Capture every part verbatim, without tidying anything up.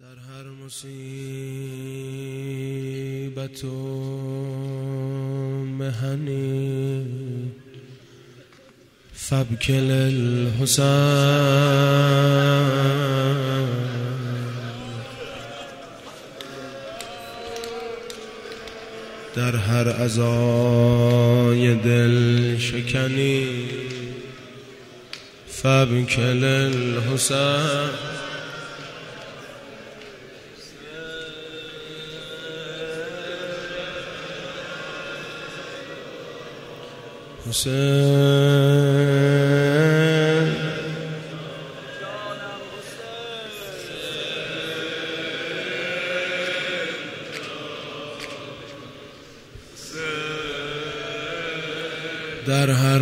در هر مصیبت و محنی فابکل الحسین، در هر عزای دل شکنی فابکل الحسین. حسین در هر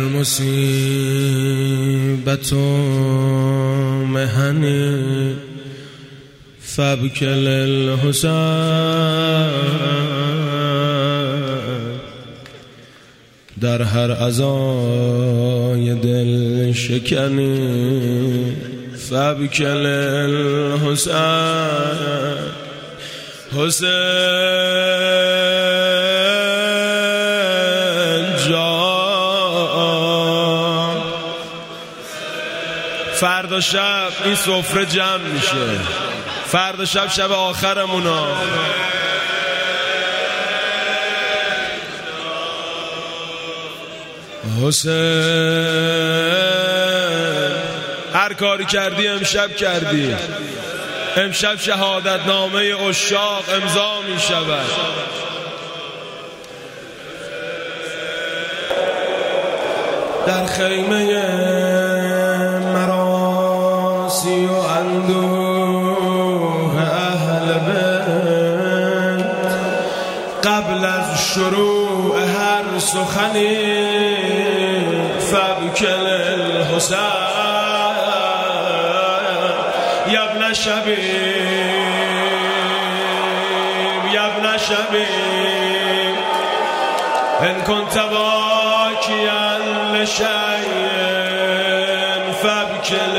مصیبت و محنی فابکل الحسین، در هر عزای دل شکنی فابکل الحسین. حسین جان، فردا شب این سفره جمع میشه، فردا شب شب آخرمونا. حسین هر کاری کردی امشب کردی، امشب شهادت نامه عشاق امضا می شود. در خیمه مراسی و اندوه اهل بیت قبل از شروع هر سخنی فابکل الحسین. یا ابن شبیب یا ابن شبیب ان كنت باکیا لشیء فابکل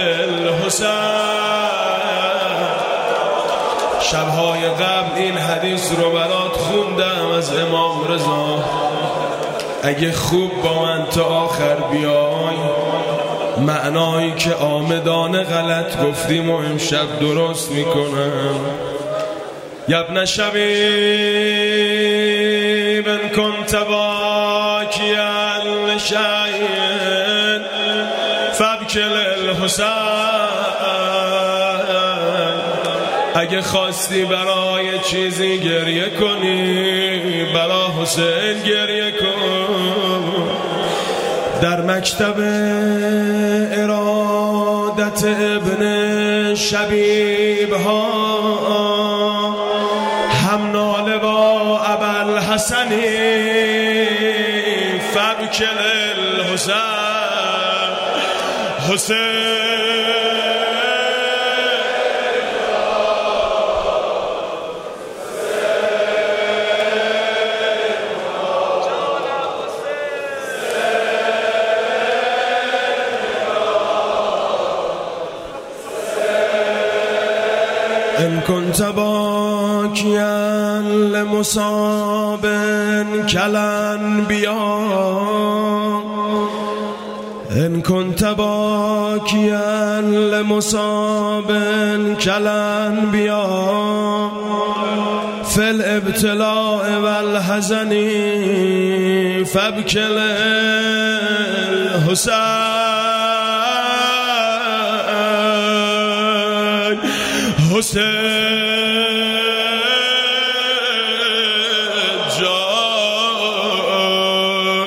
الحسین. شبهای قبل این حدیث رو برات خوندم از امام رضا. اگه خوب با من تا آخر بیای، معنایی که آمدانه غلط گفتیم و امشب درست میکنم. یا ابن شبیب ان كنت باکیا لشیء فابکل الحسین. اگه خواستی برای چیزی گریه کنی، برای حسین گریه کن. در مکتب ارادت ابن شبیب ها هم ناله با ابوالحسنی فابکل الحسین. حسین ان كنت باكيا لمصاب كالانبياء ان كنت باكيا لمصاب كالانبياء في الابتلاء والحزن فابكل الحسين. حسین جان،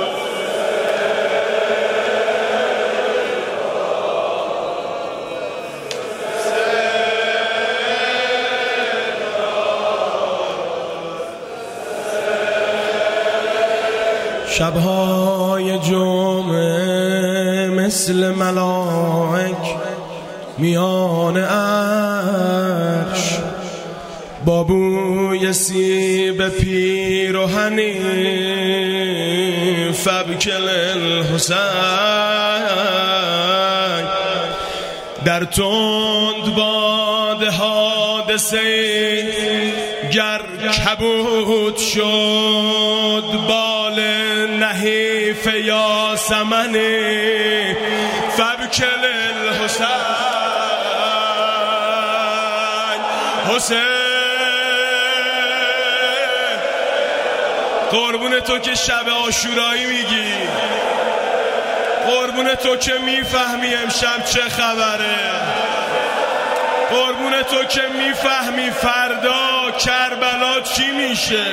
شبهای جمعه مثل ملائک میان عرش با بوی سیب پیرهنی فابکل الحسین. در تند باد باد حادثه گر کبود شد بال نحیف یاسمن فبکل الحسین حسین قربون تو که شب عاشورایی میگی، قربون تو که میفهمی امشب چه خبره، قربون تو که میفهمی فردا کربلا چی میشه.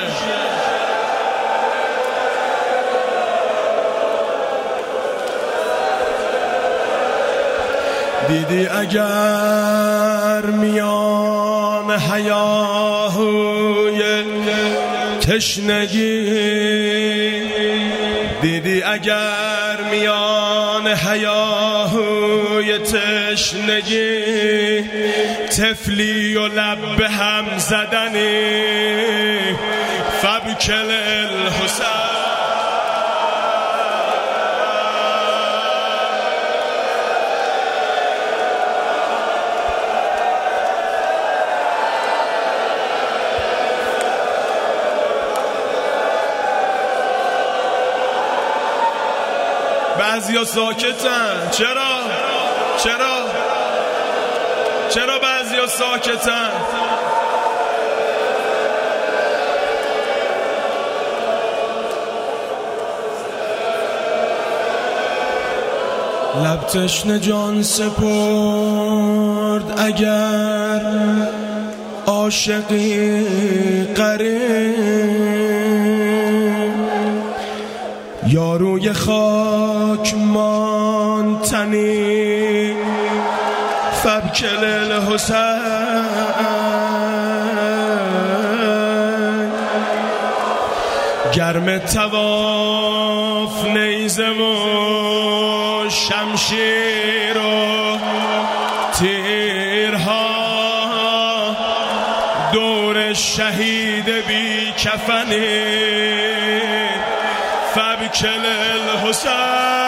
دیدی اگر میان هیاهوی تشنگی، دیدی اگر میان هیاهوی تشنگی طفلی و لب به هم زدنی فبکل الحسین بعضیا ساکتن. چرا؟ چرا؟ چرا بعضیا ساکتن؟ لب تشنه جان سپرد اگر عاشقی قریب، یاروی خاک مان تنی فبکل الحسین، گرم تواف نیزه و شمشیر و تیرها دور شهید بی کفنی فبکل الحسین.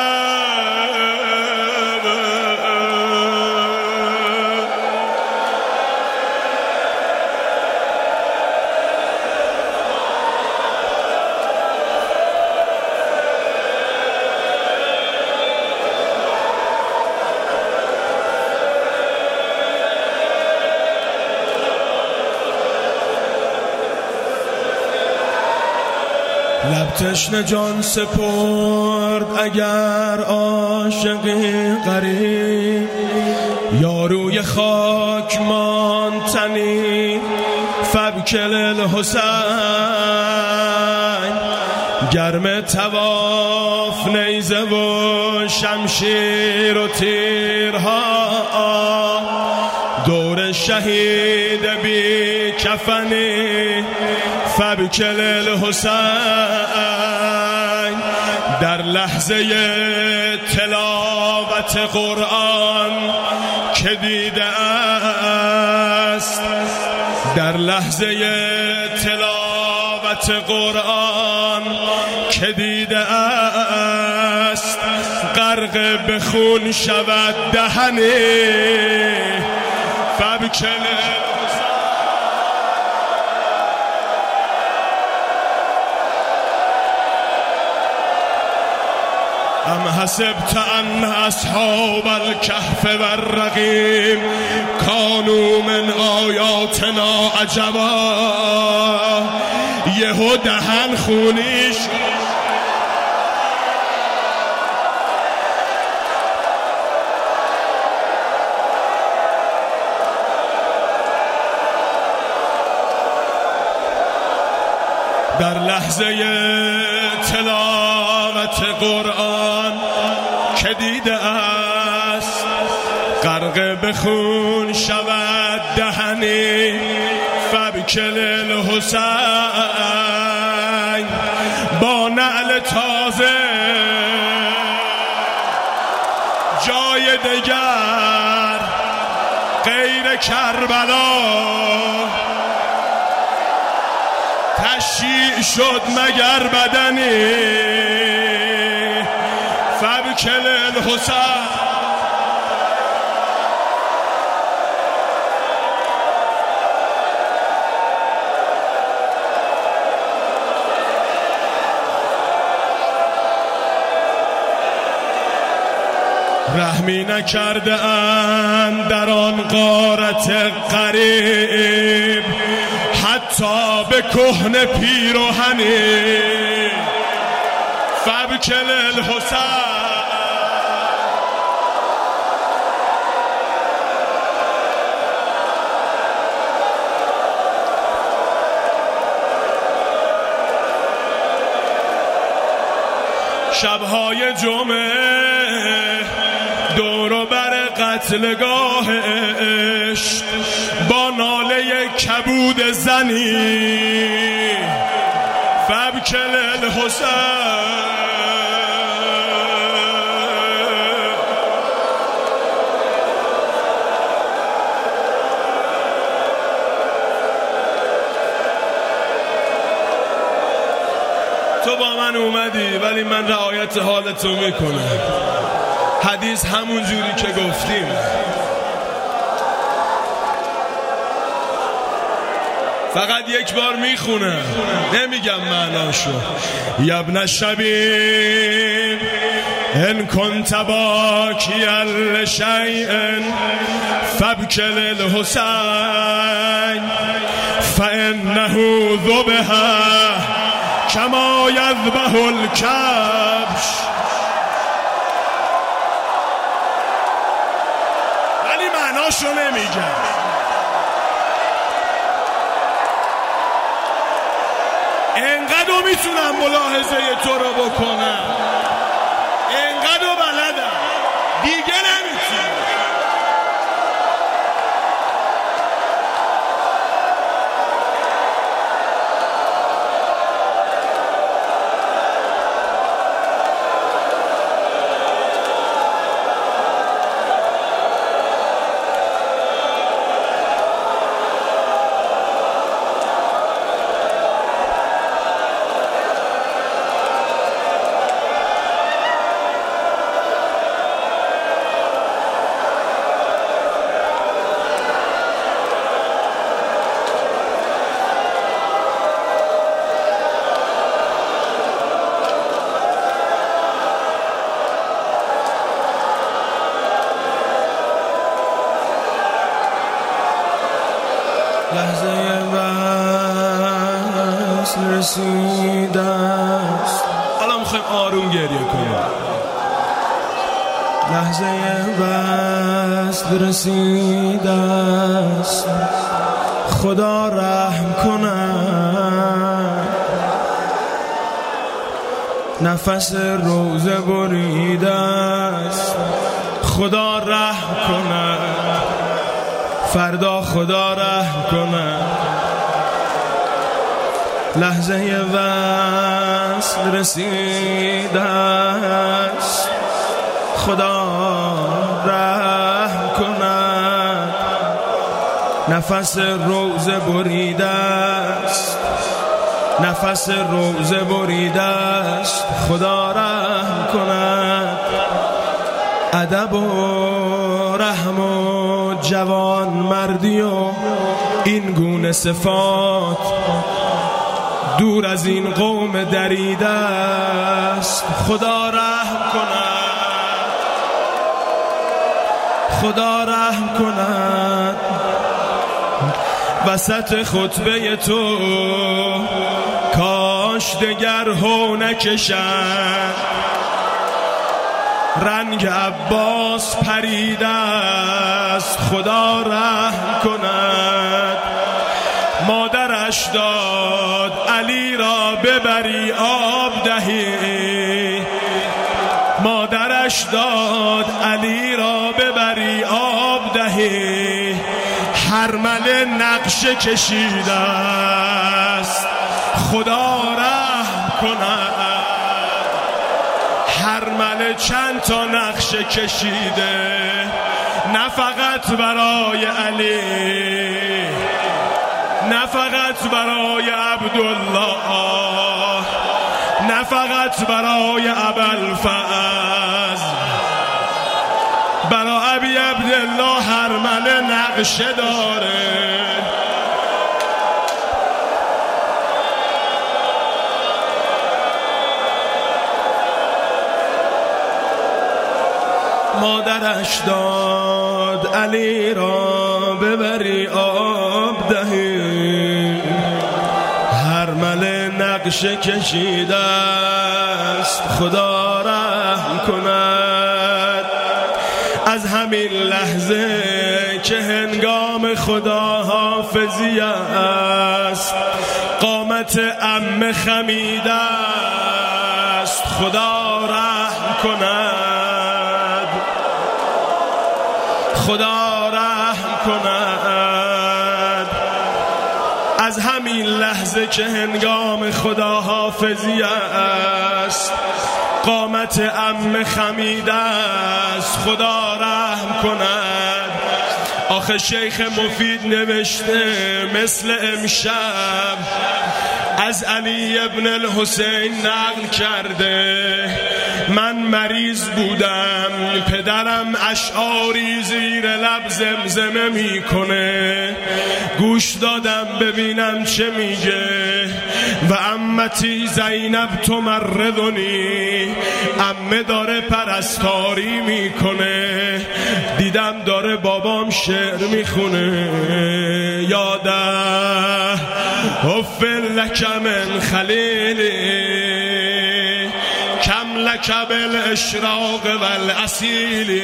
لب تشنه جان سپرد اگر عاشقی غریب، یاروی خاک مان تنی فبکل الحسین، گرم تواف نیزه و شمشیر و تیرها دور شهید بی کفنی فبکل الحسین، در لحظه تلاوت قرآن که دیده است، در لحظه تلاوت قرآن که دیده است، غرق به خون شود دهنی فبکل ام حسبت ان اصحاب الكهف والرقیم کانوا من آیاتنا عجبا، یهو دهن خونیش در لحظه تلاوت قرآن که دیده است، غرق به خون شود دهنی فبکل الحسین، با نعل تازه جای دگر غیر کربلا تشییع شد مگر بدنی فبکل الحسین. رحمی نکرده اند در آن غارت غریب، حتی به کهنه پیراهنی فبکل الحسین. شبهای جمعه دور و بر قتلگاه عشق با ناله کبود زنی فبکل الحسین. تو با من اومدی ولی من رعایت حالتو میکنم. حدیث همون جوری که گفتیم. فقط یک بار میخونم، نمیگم معناشو. یبن شبیب ان کنت باکیا لشیء فبکل الحسین فانه ذبح کما یذبح الکبش. ولی معناشو نمیگم. انقدر میتونم ملاحظه تو رو بکنم، انقدر بلدم، دیگه نمیتونم. لحظه وصل رسیده است. حالا میخوایم آروم گریه کنیم. لحظه وصل رسیده است، خدا رحم کند. نفس روزه بریده است، خدا رحم کند. فردا خدا رحم کنه. لحظه وصل رسیده است، خدا رحم کند. نفس روزه بریده است، نفس روزه بریده است، خدا رحم کند. ادب و رحم و جوان مردی و این گونه صفات دور از این قوم دریده است. خدا رحم کند، خدا رحم کند. وسط خطبه تو کاش دگر هو نکشد، رنگ عباس پریده است. خدا رحم کند. مادرش داد علی را ببری آب دهی، مادرش داد علی را ببری آب دهی. حرمل نقشه کشیده است، خدا رحم کند. حرمل چند تا نقشه کشیده، نه فقط برای علی، نه فقط برای عبدالله، نه فقط برای ابوالفضل، برای ابی عبدالله حرمل نقشه داره. مادرش داد علی را ببری آب دهی، هر مله نقشه کشیده است خدا رحم کند. از همین لحظه که هنگام خدا حافظی است، قامت عمه خمیده است خدا رحم کند، خدا رحم کند. از همین لحظه که هنگام خدا حافظی است، قامت عمه خمیده است خدا رحم کند. آخه شیخ مفید نوشته مثل امشب از علی ابن الحسین نقل کرده، من مریض بودم، پدرم اشعاری زیر لب زمزمه میکنه، گوش دادم ببینم چه میگه. و عمتی زینب تمرضنی، عمه داره پرستاری میکنه، دیدم داره بابام شعر میخونه. یاده حفل لک من خلیلی کم لک بالاشراق والاسیلی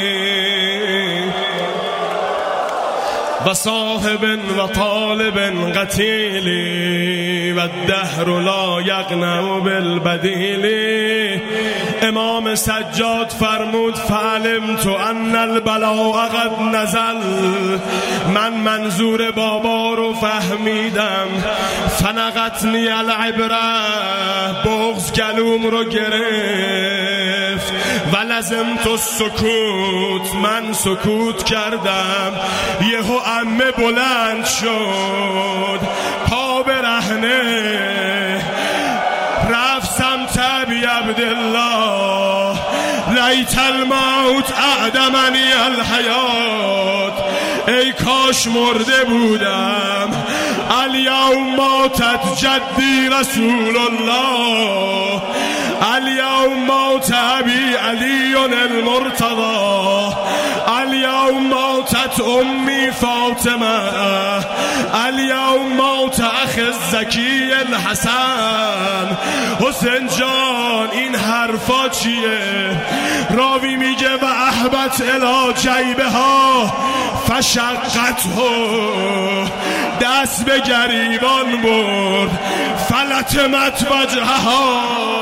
و صاحب و طالب قتیل و الدهر لا یقنع بالبدیل. امام سجاد فرمود فعلمت ان البلاء قد نزل، من منظور بابا رو فهمیدم. فنقتنی العبره، بغض گلوم رو گرفت. و لزمت السکوت، من سکوت کردم. یهو عمه بلند شد پا برهنه، رفت سمت ابی عبدالله، لیت الموت اعدمنی الحیات، ای کاش مرده بودم. الیوم ماتت جدی رسول الله، الیوم مات ابی علی المرتضی، الیوم ماتت امی فاطمه، الیوم مات اخ الزکی الحسن. حسین جان این حرفا چیه؟ راوی میگه و احبت الی جیبه ها فشقته، دست به گریبان برد، فلتمت وجهها،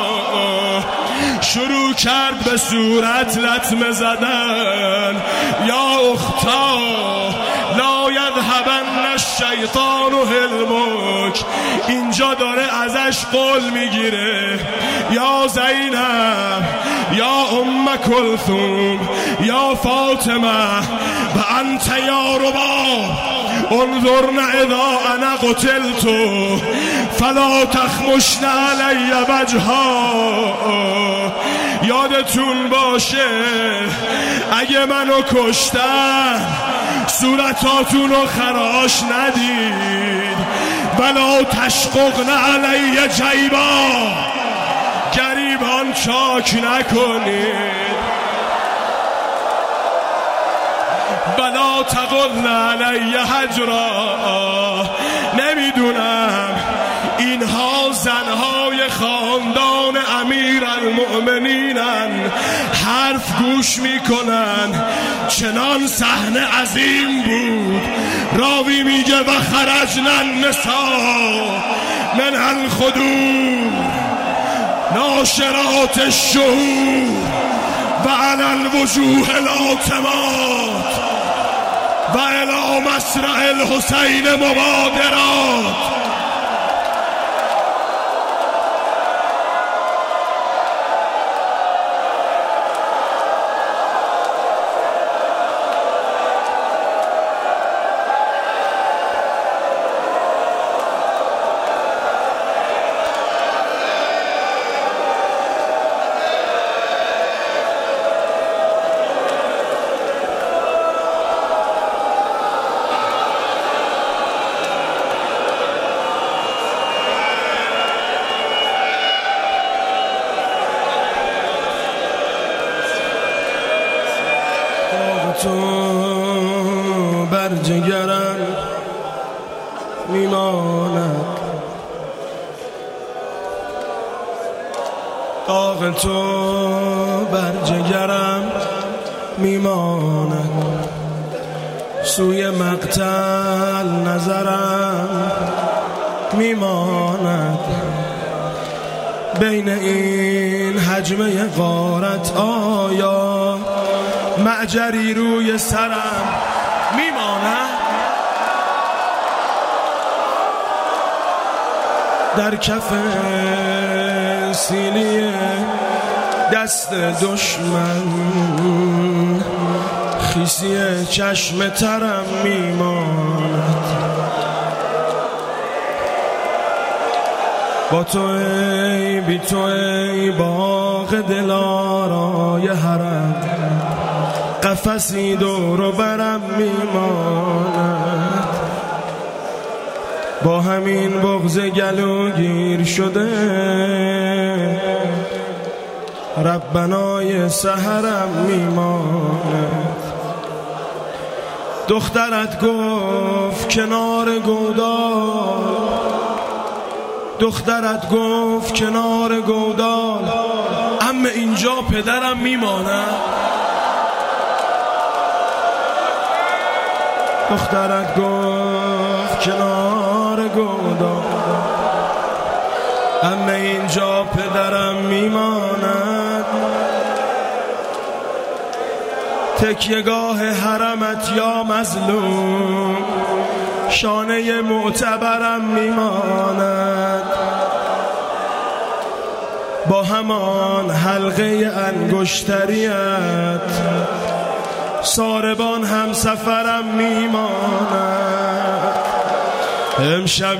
شروع کرد به صورت لطمه زدن. یا اختا لا یذهبن الشیطان حلمک، اینجا داره ازش قول میگیره. یا زینب، یا ام کلثوم، یا فاطمه، و انت یا رباب، انظرن اذا انا قتلت فلا تخمشن علی وجها. یادتون باشه اگه منو کشتن صورتاتون رو خراش ندید. ولا تشققن علی جیبا، گریبان چاک نکنید. ولا تقلن علی حجرا، نمیدونم اینها زنهای خاندان امیر المؤمنینن، حرف گوش میکنن. چنان صحنه عظیم بود. راوی میگه و خرجنا النساء من الخدور ناشرات الشهور و علی الوجوه الاتمات و الی مسرع الحسین مبادرات. تو بر جگرم میماند، داغ تو بر جگرم میماند، سوی مقتل نظرم میماند، بین این حجمه غارت آیا معجری روی سرم میماند، در کف سینی دست دشمن خیسی چشم ترم میماند، با تو ای بی تو ای باغ دلارای حرم، قفسی دور و برم میماند، با همین بغض گلو گیر شده ربنای سحرم میماند، دخترت گفت کنار گودال، دخترت گفت کنار گودال، اما اینجا پدرم میماند، دخترت گفت کنار گودال، اما اینجا پدرم میماند، تکیهگاه حرمت یا مظلوم شانه معتبرم میماند، با همان حلقه انگشتریت ساربان هم سفرم میماند، امشب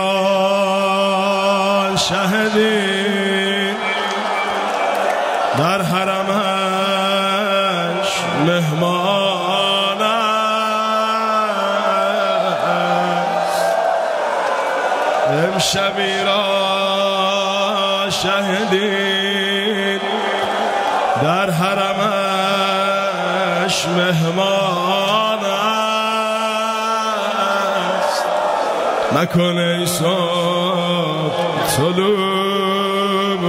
ایران شهدی در حرمش مهمان است، امشب ایران شهدی در حرمش مهمان است، مکن ای صبح طلوع،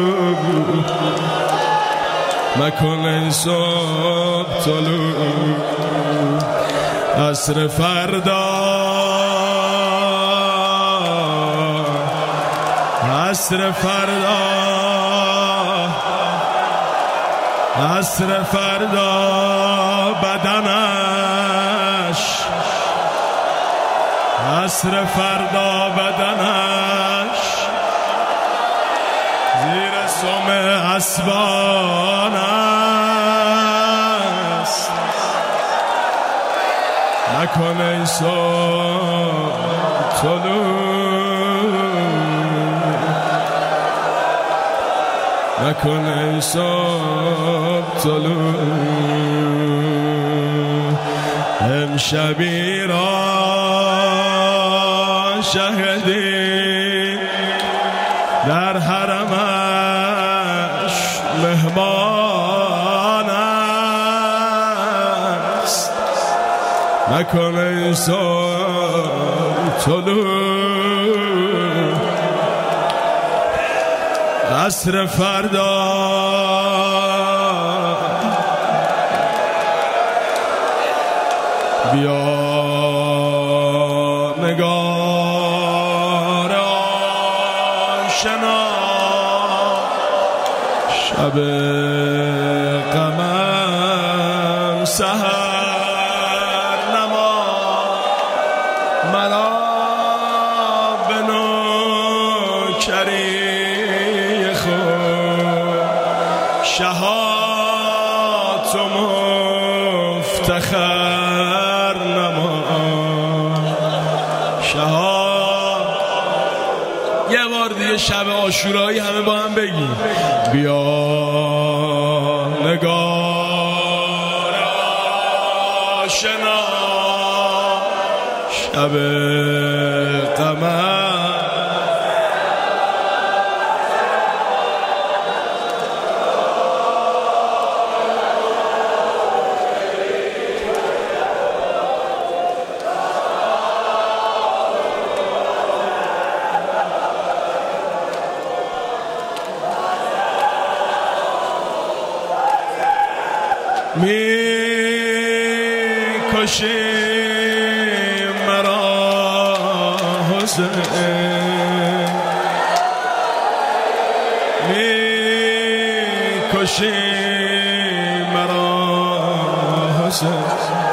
مکن ای صبح طلوع، عصر فردا، عصر فردا، عصر فردا بدنش، عصر فردا بدنش زیر سم اسبان است، نکن ای صبح طلوع، نکن ای صبح طلوع، امشب ایران شهدی در حرمش مهمان است، نکن ای صبح طلوع، عصر فردا بیا نگار آشنا، شب غمم سحر نما، مرا به نوکری خود شهات و مفتخر نما، شهات. یه بار دیگه شب عاشورایی همه با هم بگیم بیا نگار آشنا، شب غمم میکشی مرا حسین، میکشی مرا حسین.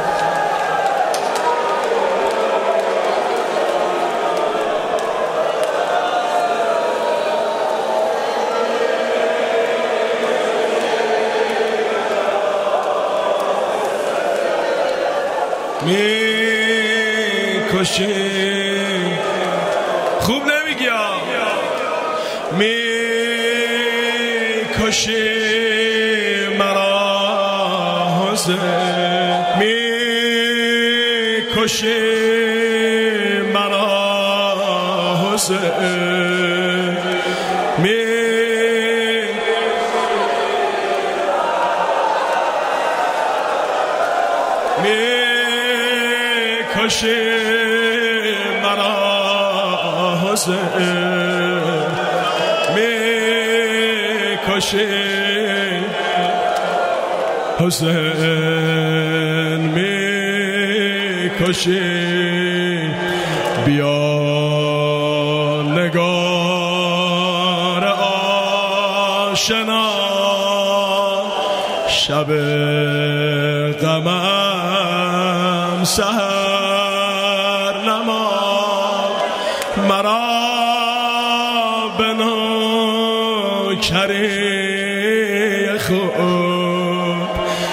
میکشی خوب نمیگی ها، میکشی مرا حسین، میکشی مرا حسین، می میکشی مرا حسین، میکشی حسین، میکشی. بیا نگار آشنا، شب غمم سحر نما، مرا به نوکری خود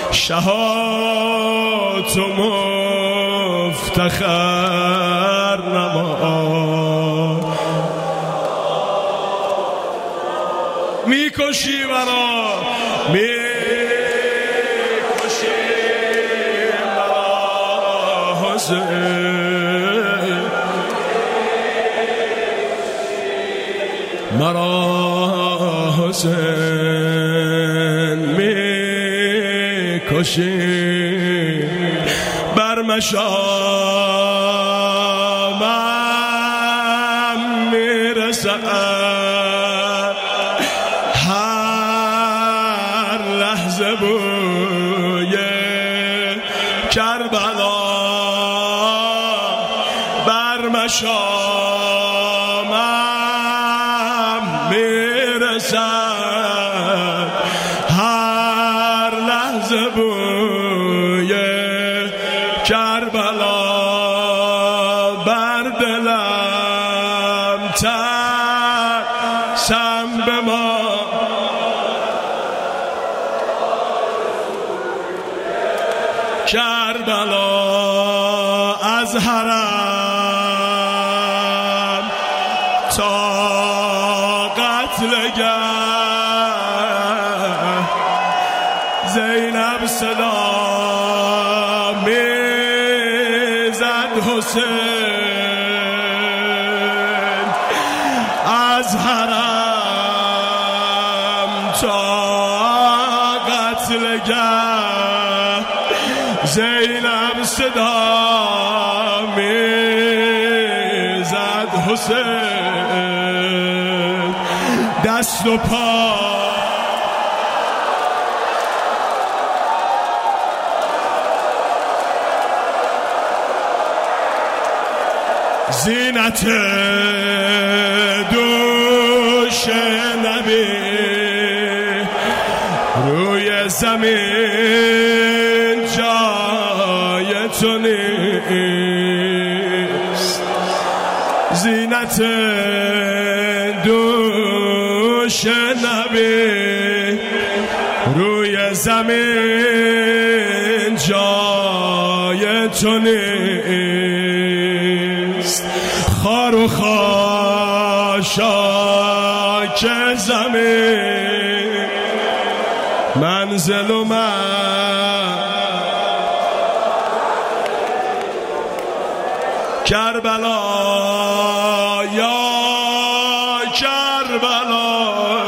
شهات و مفتخر نما. میکشی مرا، میکشی مرا حسین، مرا حسین، میکشی. بر مشامم میرسد هر لحظه بوی کربلا، بر مشامم میرسد هر لحظه بوی کربلا، بر دلم ترسم به ما کربلا، از حرم تا قتلگه زینب صدا میزد حسین، از حرم تا قتلگه زینب صدا میزد حسین، دست و پا زینت دوش نبی روی زمین جای تو نیست، زینت دوش نبی روی زمین جای تو نیست، خار و خاشاک زمین منزل و من کربلا، یا کربلا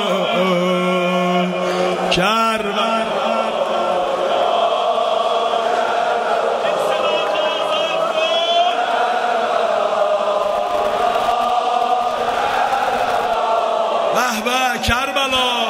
کربلا. به به کربلا.